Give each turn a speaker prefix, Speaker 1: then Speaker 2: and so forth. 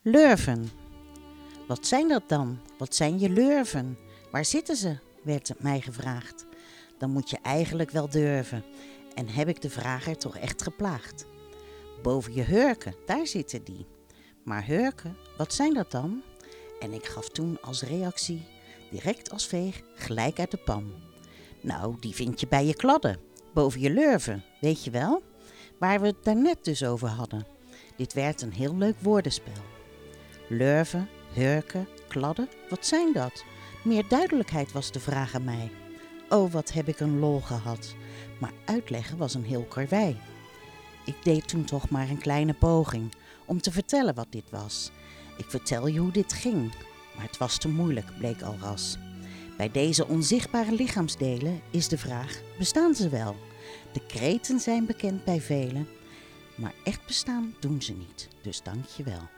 Speaker 1: Lurven. Wat zijn dat dan? Wat zijn je lurven? Waar zitten ze? Werd het mij gevraagd. Dan moet je eigenlijk wel durven. En heb ik de vrager toch echt geplaagd. Boven je hurken, daar zitten die. Maar hurken, wat zijn dat dan? En ik gaf toen als reactie, direct als veeg, gelijk uit de pan. Nou, die vind je bij je kladden. Boven je lurven, weet je wel? Waar we het daarnet dus over hadden. Dit werd een heel leuk woordenspel. Lurven, hurken, kladden, wat zijn dat? Meer duidelijkheid was de vraag aan mij. Oh, wat heb ik een lol gehad. Maar uitleggen was een heel karwei. Ik deed toen toch maar een kleine poging om te vertellen wat dit was. Ik vertel je hoe dit ging, maar het was te moeilijk, bleek al ras. Bij deze onzichtbare lichaamsdelen is de vraag, bestaan ze wel? De kreten zijn bekend bij velen, maar echt bestaan doen ze niet, dus dank je wel.